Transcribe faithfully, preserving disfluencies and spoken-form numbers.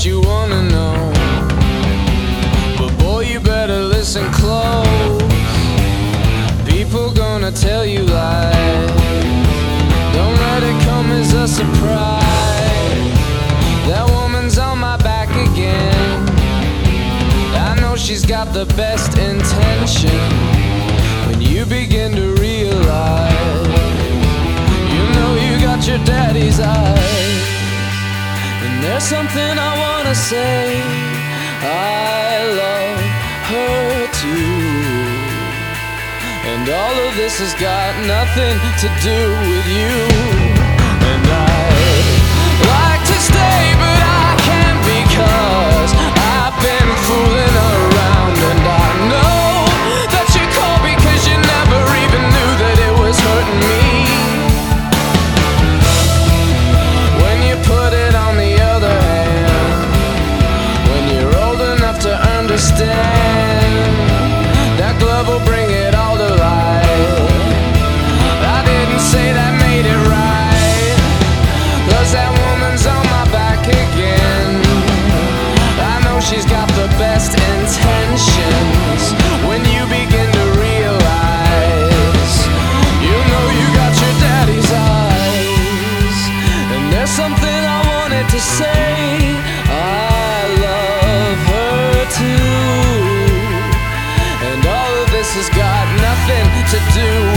what you wanna know, but boy, you better listen close. People gonna tell you lies. Don't let it come as a surprise. That woman's on my back again. I know she's got the best intention. When you begin to realize, you know you got your daddy's eyes. And there's something I wanna say. I love her too. And all of this has got nothing to do with you. And I'd like to stay, but I can't, because I've been fooling around. And I know that you called because you never even knew that it was hurting me. When you put it on the other hand, when you're old enough to understand, that glove will bring it all to light. I didn't say that made it right, 'cause that woman's on my back again. I know she's got the best intentions. When you begin to realize, you know you got your daddy's eyes. And there's something I wanted to say. I love her too. And all of this has got nothing to do